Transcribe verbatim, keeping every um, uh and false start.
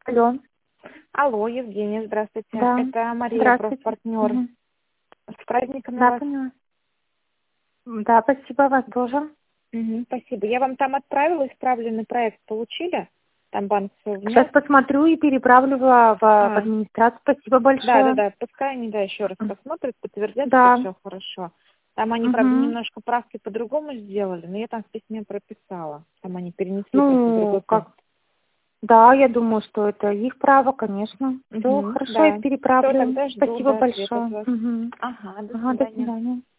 Алло. Алло, Евгения, здравствуйте. Да. Это Мария, Здравствуйте. профпартнер. Мгм. С праздниками Да, вас. поняла. М, Да, спасибо, вас тоже. Мгм, спасибо. Я вам там отправила исправленный проект. Получили? Там банк все Сейчас внес. посмотрю и переправлю в, в- в А, администрацию. Спасибо да, да, большое. да. Пускай они, да, еще раз М. посмотрят, подтвердят, что Да. все хорошо. Там они, правда, Угу. немножко правки по-другому сделали, но я там в письме прописала. Там они перенесли просто в Ну, другой как? пункт. Да, я думаю, что это их право, конечно. Все Угу, хорошо, я да. Все, переправлю. тогда жду, Спасибо да, ответ от большое. вас. Угу. Ага, до Ага, до свидания. свидания.